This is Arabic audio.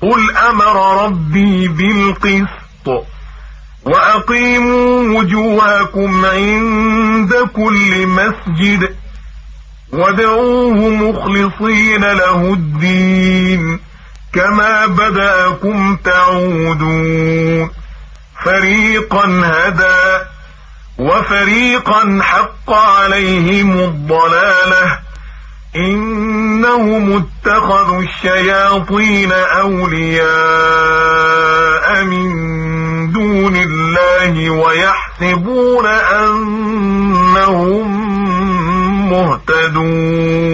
قل أمر ربي بالقسط وأقيموا وجوهكم عند كل مسجد وادعوه مخلصين له الدين كما بدأكم تعودون فريقا هدى وفريقا حق عليهم الضلالة إنهم اتخذوا الشياطين أولياء من دون الله ويحسبون أنهم مهتدون.